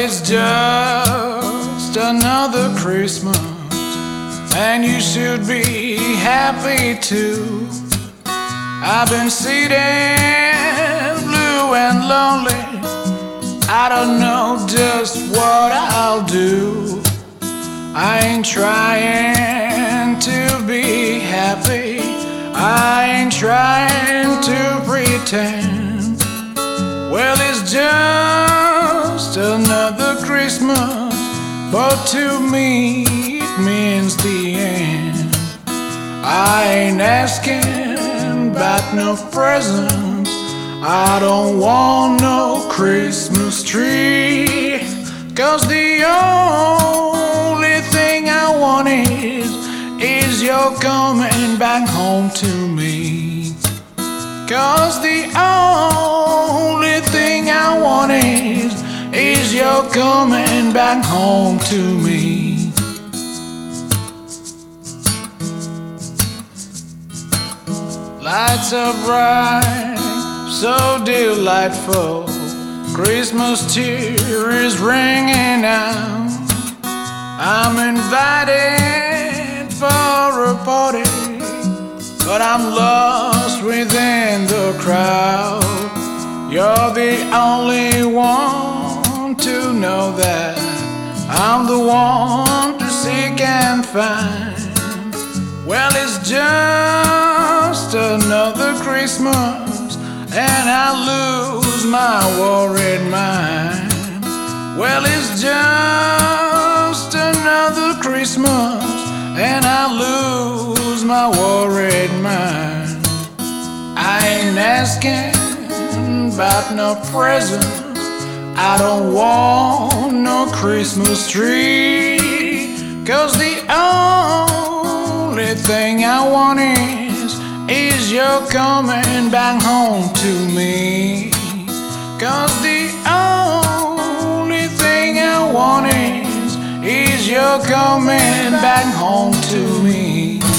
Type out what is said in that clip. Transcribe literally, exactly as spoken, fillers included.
it's just another Christmas, and you should be happy too. I've been sitting blue and lonely. I don't know just what I'll do. I ain't trying to be happy. I ain't trying to pretend. Well, it's just another Christmas, but to me it means the end. I ain't asking about no presents. I don't want no Christmas tree, 'cause the only thing I want is Is your coming back home to me. 'Cause the only thing I want is Is your coming back home to me. Lights are bright, so delightful. Christmas cheer is ringing out. I'm invited for a party, but I'm lost within the crowd. You're the only one to know that I'm the one to seek and find. Well, it's just another Christmas, and I lose my worried mind. Well, it's just another Christmas, and I lose my worried mind. I ain't asking about no present. I don't want no Christmas tree, 'cause the only thing I want is Is your coming back home to me. 'Cause the only thing I want is Is your coming back home to me.